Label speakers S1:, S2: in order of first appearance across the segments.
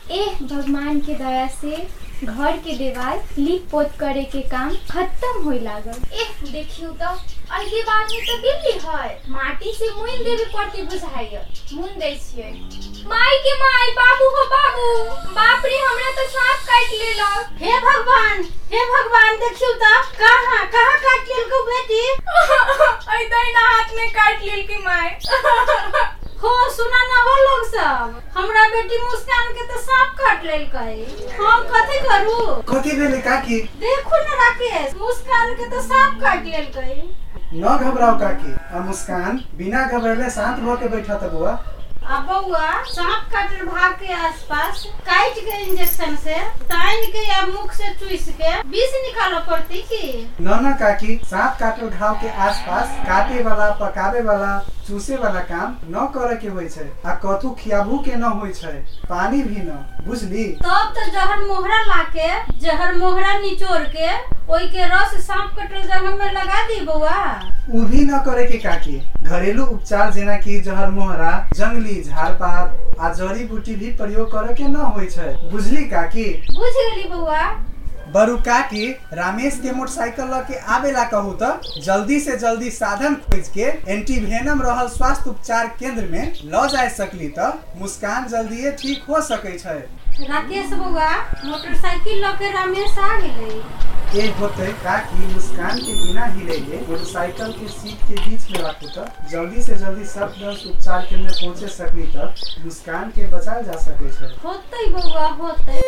S1: भगवान के दया से घर के दीवार लीप पोत करे के काम खत्म होई लागल। देखियो तो दीवार में तो बिल्ली है, माटी से मुइन देवे पड़ती बुझाइए, मुइन दै छियै। माई के माई, बाबू हो बाबू, बाप रे हमरा तो सांप काट लेलक।
S2: हे भगवान देखियो तो कहां काट लेलको बेटी।
S1: आई दाहिना हाथ में काट लेलकी माई।
S2: हो सुना ना हो लोग सब, हमरा बेटी मुस्कान के तो सांप काट लेलकै। हम कथि करू?
S3: कथि भेले काकी?
S2: देखो ना राकेश, मुस्कान के तो सांप काट लेलकै।
S3: न घबराओ काकी, अब मुस्कान बिना घबराले शांत होके बैठा त बुआ।
S2: अब बउआ सांप काटल भाग के आसपास काट के इंजेक्शन से तान के या मुख से चूस के विष निकालो पड़ती की?
S3: न काकी, सांप काटल घाव के आसपास काटे वाला, पकावे वाला, चूसे वाला काम न करे के होय छै, आ कथु खियाबू के न होय छै, पानी भी न, बुझली?
S2: तब तो जहर मोहरा लाके जहर मोहरा निचोड़ के ओई के रस सांप कटल जगह में लगा दी बउआ।
S3: उ भी न करे के काकी, घरेलू उपचार जेना कि जहर मोहरा, जंगली झाड़पात आ जड़ी बूटी भी प्रयोग करे के न होय छै, बुझली काकी?
S2: बुझ गेली बउआ।
S3: बरू काकी, रमेश के मोटरसाइकिल लेके आवेला कहू तो जल्दी से जल्दी साधन खोज के एंटीवेनम रहल स्वास्थ्य उपचार केंद्र में ल जा सकली तो मुस्कान जल्दी ठीक हो सके छै।
S2: राकेश बउआ मोटरसाइकिल लेके रमेश आ गेलै।
S3: होते काकी, मुस्कान के बिना हिलेले मोटरसाइकिल के सीट के बीच में रखू तो जल्दी से जल्दी सब उपचार केंद्र में पहुंचे सकली तो मुस्कान के बचाल जा सके छै।
S2: होतै बउआ होतै।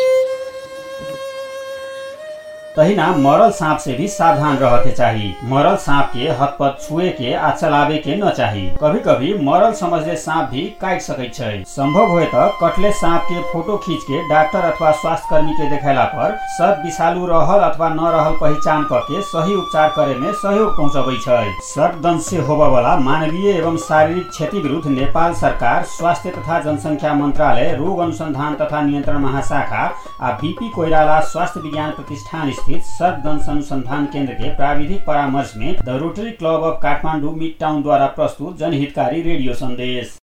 S4: तहिना मरल सांप से भी सावधान रह के चाहिए। मरल सांप के हथपथ छुए के आ चलावे के न चाहिए। कभी कभी मरल समझले सांप भी काट सकै छै। संभव होए तो कटले सांप के फोटो खींच के डॉक्टर अथवा स्वास्थ्य कर्मी के देखाला पर सर्प विषालु रहल अथवा न रहल पहचान करके सही उपचार करे में सहयोग पहुंचबै छै। सर्पदंश से होबे वाला मानवीय एवं शारीरिक क्षति विरुद्ध नेपाल सरकार, स्वास्थ्य तथा जनसंख्या मंत्रालय, रोग अनुसंधान तथा नियंत्रण महाशाखा आ बीपी कोइराला स्वास्थ्य विज्ञान प्रतिष्ठान स्थित सर्पदंश अनुसंधान केंद्र के प्राविधिक परामर्श में the rotary club of Kathmandu mid town द्वारा प्रस्तुत जनहितकारी रेडियो संदेश।